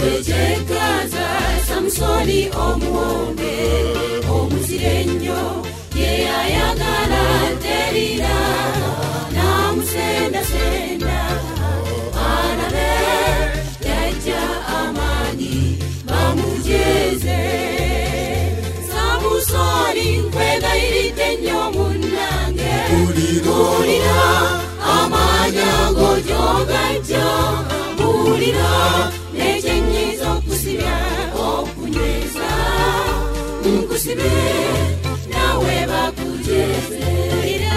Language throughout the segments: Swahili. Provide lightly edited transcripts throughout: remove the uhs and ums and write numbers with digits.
wejekaza Samsoni omuombe omuzirenyo yeyayagala terira namusenda senda anabe yaja amani bamujeze Samsoni kwega iritenyo munange ulira amanya gojogajo ulira nechenyizo kusibya okunyweza nkusibe nawe bakujeze ulira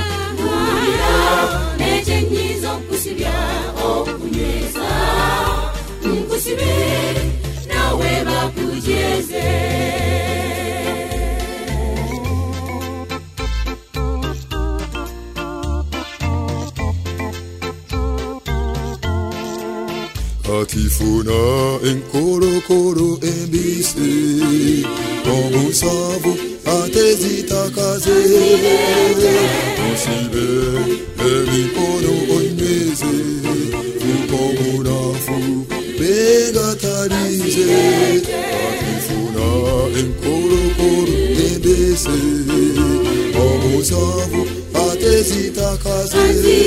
nechenyizo kusibya okunyweza nkusibe nawe bakujeze Atifuna enkorokoro embise omusavu atezitakaze osibe ebikono onyweze fukomunafu begatalize Atifuna enkorokoro embise omusavu atezitakaze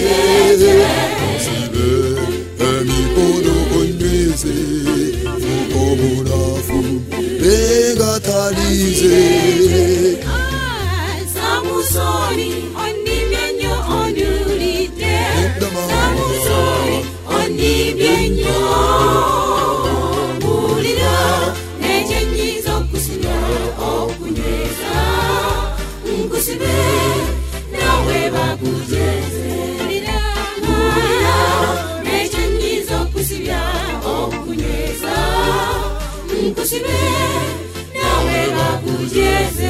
osibe emikono onyweze fukomunafu begatalize Samsoni onimyenyo onulite Samsoni onimyenyo mulira nechenyizo kusibya okunyweza nkusibe nawe bakujeze mulira nechenyizo kusibya okunyweza nkusibe nawe bakujeze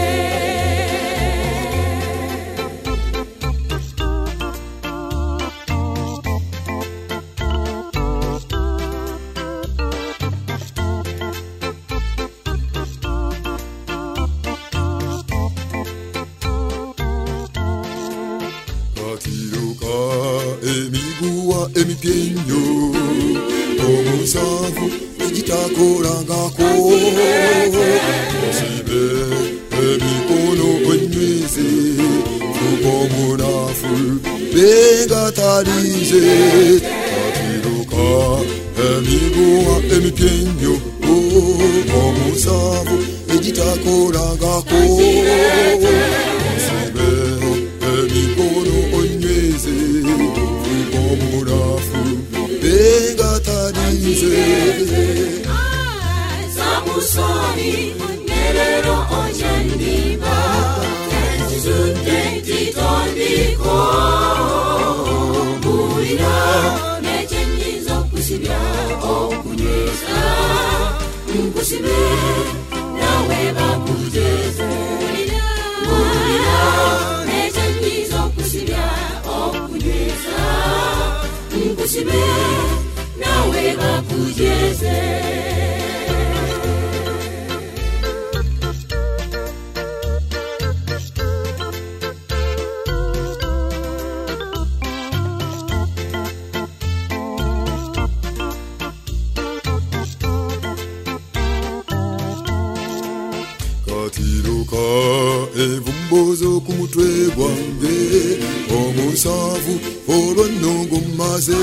Atiruka emiguwa emipyenyo omusavu egitakolangako osibe emikono onyweze fukomunafu begatalize Atiruka emiguwa emipyenyo omusavu egitakolangako osibe emikono onyweze fukomunafu begatalize Samsoni nerero onyandiba Zunde titondiko mulira nechenyizo kusibya okunyweza nkusibe nawe bakujeze mulira nechenyizo kusibya okunyweza nkusibe nawe bakujeze Katiruka evumbozo kumutwe gwange omusavu olw'ennongomaze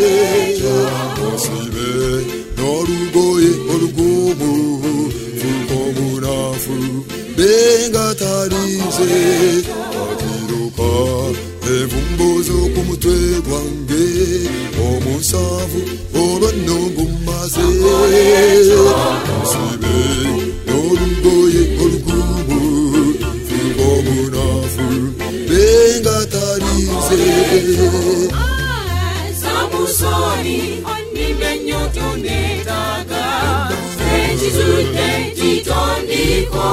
osibe n'olugoye olugumu fukomunafu begatalize Katiruka evumbozo kumutwe gwange omusavu olw'ennongomaze osibe n'olugoye olugumu fukomunafu begatalize Samsoni onimyenyo tonetaga Sechizunde titondiko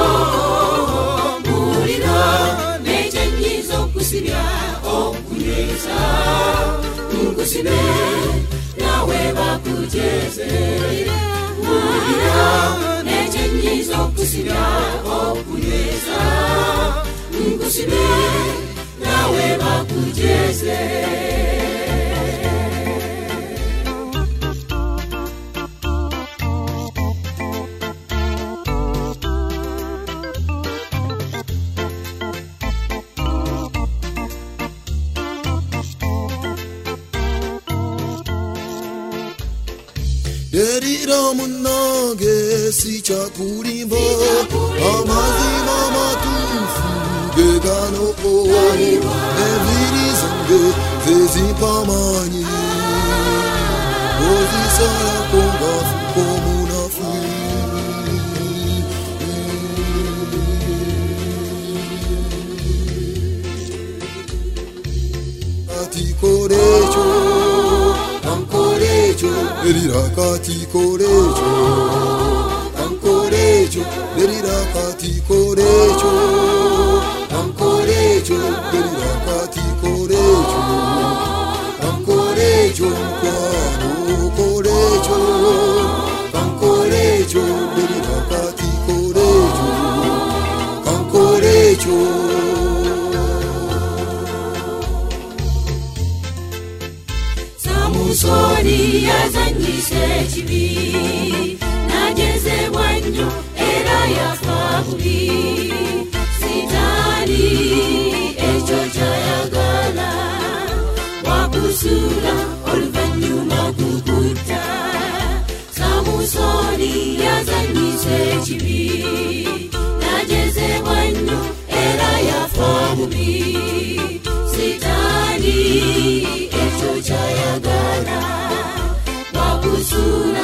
mulira nechenyizo kusibya okunyweza nkusibe nawe bakujeze mulira nechenyizo kusibya okunyweza nkusibe nawe bakujeze derira munange sichakulimba amazima matufu gegano evirizange zezipamanyi ozisala kongafu komunafu atikorecho ankorecho elirakati korecho ankorecho elirakati korecho ankorecho elirakati korecho ankorecho kwano korecho ankorecho elirakati korecho ankorecho Samusoni yazanyise chibi nageze wanyo era yafabubi sitani echo chayagala wakusura oluvanyuma kukuta Samusoni yazanyise chibi nageze wanyo era yafabubi sitani echo chayagala wakusura